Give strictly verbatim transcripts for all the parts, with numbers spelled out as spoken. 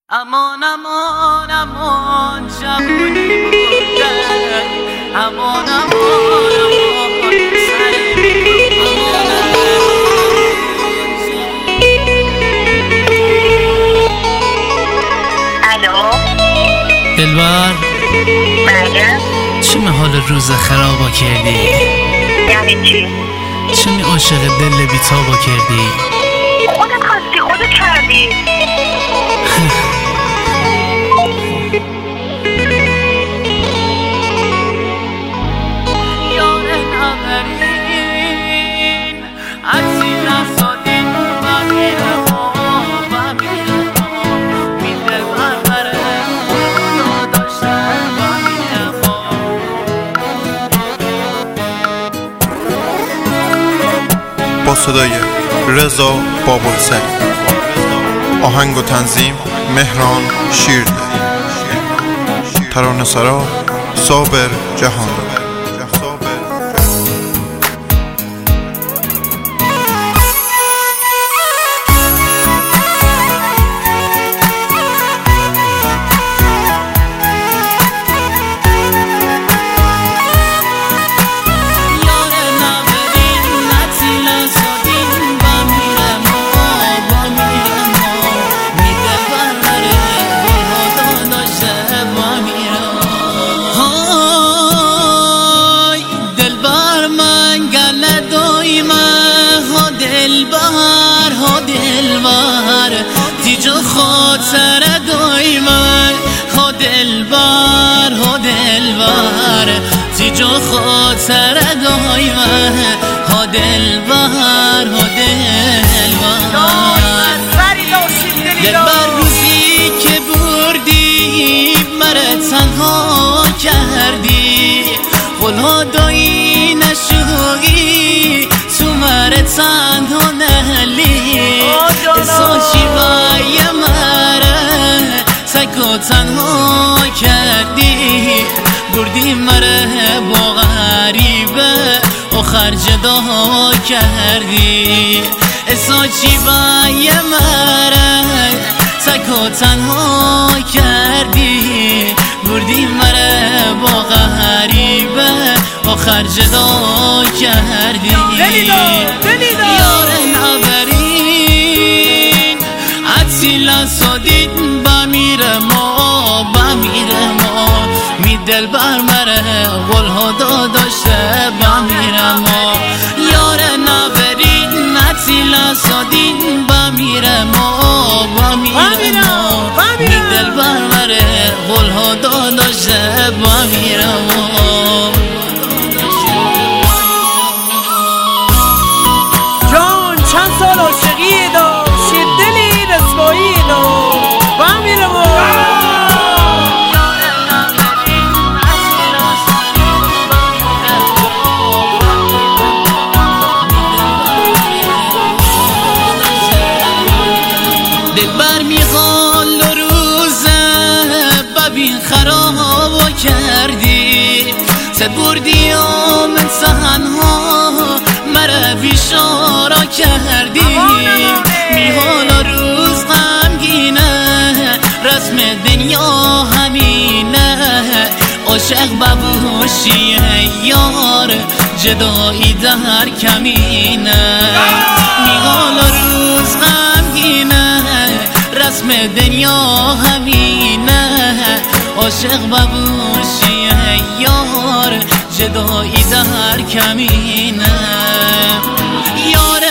امان امان امان جوونی بودن، امان امان امان سری الو دلبر، بله. چی حال روز خرابا کردی؟ یعنی چی؟ چی می عاشق دل بیتابا کردی؟ خودت خواستی، خودت کردی. با صدای رضا بابالسری، آهنگ و تنظیم مهران شیرده، ترانه سرا صابر جهاندار. دلبر ها دلبر تیجا خاطر دایمه ها دلبر ها دلبر تیجا خاطر دایمه ها دلبر ها دلبر دلبر روزی که بردی مره تنها کردی خلا دایی نشوگی تو مره تنها نهلی ساشی بای مره سکو تنها کردی بردی مره با غریبه آخر جدا کردی ساشی بای مره سکو تنها کردی بردی مره با غریبه آخر جدا کردی یار نبرین عطیلا سادید بمیره ما بمیره ما می دل بر مره قلها داشته بمیره ما یار نبرین عطیلا سادید بمیره ما بمیره ما می دل بر مره قلها داشته بمیره ما دلبر میخوال روزه ببین خراب کردی سد بردی آمد تنها مرا بیشارا کردی میحال روز غمگینه رسم دنیا همینه عاشق ببوشی یار جدایی در کمینه میحال روز غمگینه رسم دنیا همینه عاشق ببوشی یار جدایی در کمینه یار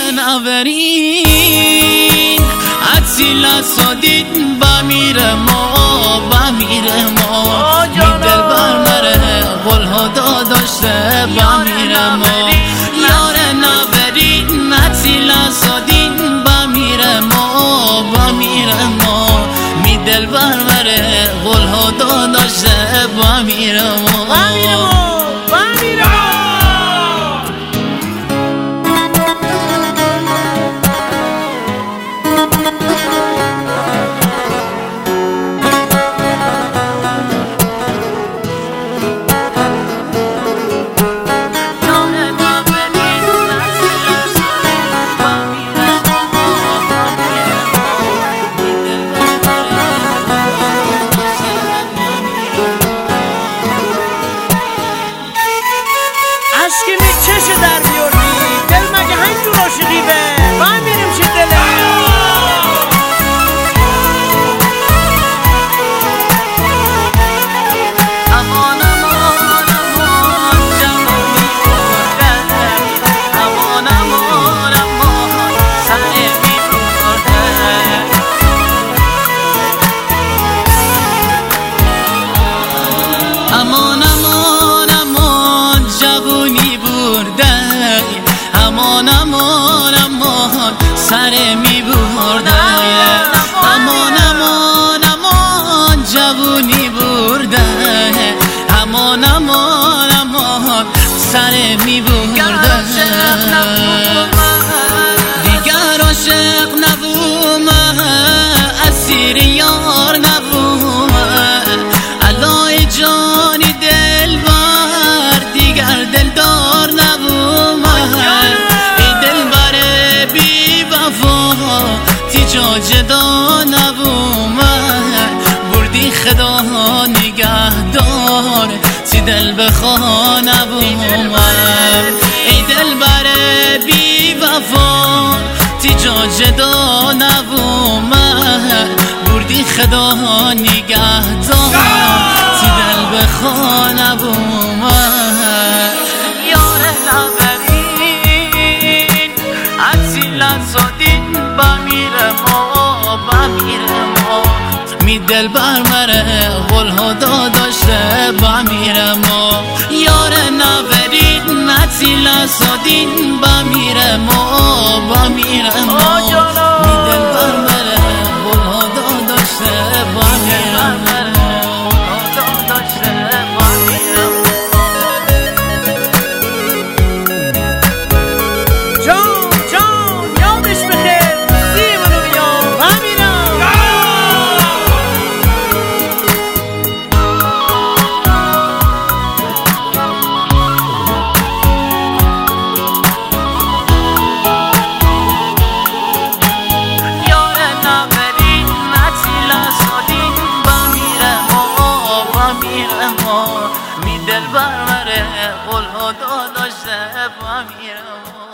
نبرین عطیلا سادید بمیره ما بمیره ما می دل بر مره قلها داشته بمیره ما یار نبرین عطیلا سادید بمیره ما بمیره ما می دل بر مره قلها داشته بمیره ما بمیره ما بمیره ما سر می برده امان امان امان جوونی برده امان امان امان سر می برده دیگر عاشق نبوم اسیر یار نبوم علای جانی دل بر دیگر دلدار نبوم ای دل بر بی وفا تیجا جدا نبوم بردی خدا نگهدار تی دل بخوا نبوم ای دل بر بی وفا تیجا جدا نبوم بردی خدا نگهدار تی دل بخوا نبوم یار نبرین اصیلا زادین بمیره ما بمیره ما می دل بر مره قول خدا داشته بمیره ما یار نبرین اصیلا زادین بمیره ما بمیره ما می دل بر مره قول خدا داشته بمیره ما می دل بر مره قول خدا داشته بمیره